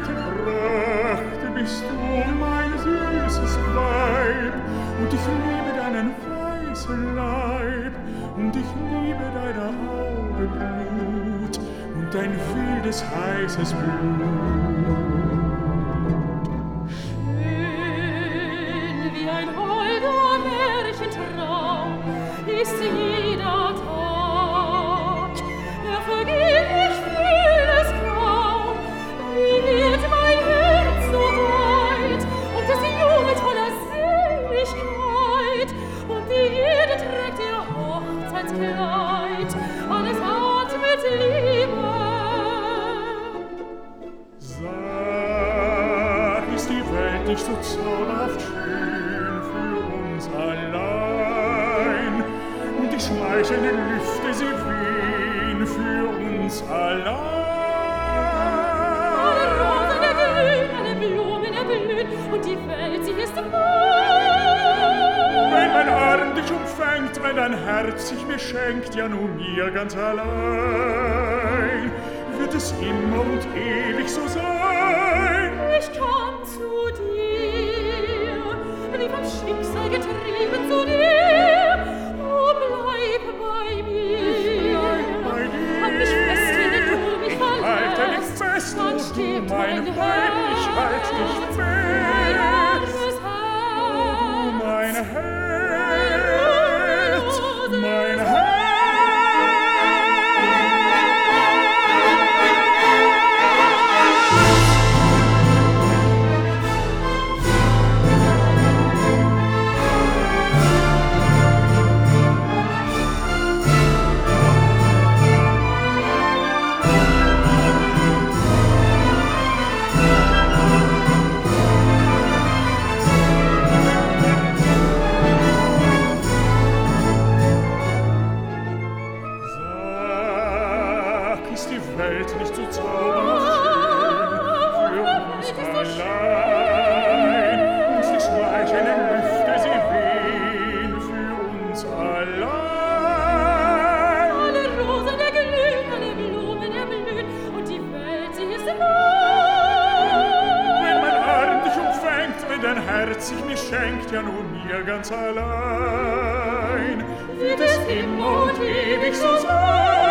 ersehnte Pracht bist du, mein süßes Weib, und ich liebe deinen weißen Leib, und ich liebe deine Augenblut und dein wildes, heißes Blut. Schön wie ein holder Märchentraum ist jeder Tag. Er vergeht, ich fühl es kaum, wie wird mein Herz so weit, und es jubelt voller Seligkeit, und die Erde trägt ihr Hochzeitskleid, alles atmet Liebe. Sag, ist die Welt nicht so zauberhaft schön für uns allein, und die schmeichelnden Lüfte, sie wehen für uns allein. Alle Rosen erglühen, alle Blumen erblühen, und die Welt, sie ist mein. Wenn mein Arm dich umfängt, wenn dein Herz sich mir schenkt, ja nur mir ganz allein, wird es immer und ewig so sein. Ich komm zu dir, wie vom Schicksal getrieben zu dir. Oh, bleib bei mir. Bei dir. Halt mich fest, wenn du mich Ich halte dich verlässt. fest, Dann du stirbt mein mein Weib, ich halte dich Herz, fest. mein Mein armes Herz. Herz, mein Herz. Sag, ist die Welt nicht so zauberhaft schön für uns allein, und die schmeichelnden Lüfte, sie wehen für uns allein. Alle Rosen erglühen, alle Blumen erblühen, und die Welt, sie ist mein. Wenn mein Arm dich umfängt, wenn dein Herz sich mir schenkt, ja nur mir ganz allein, wird es immer und ewig so sein.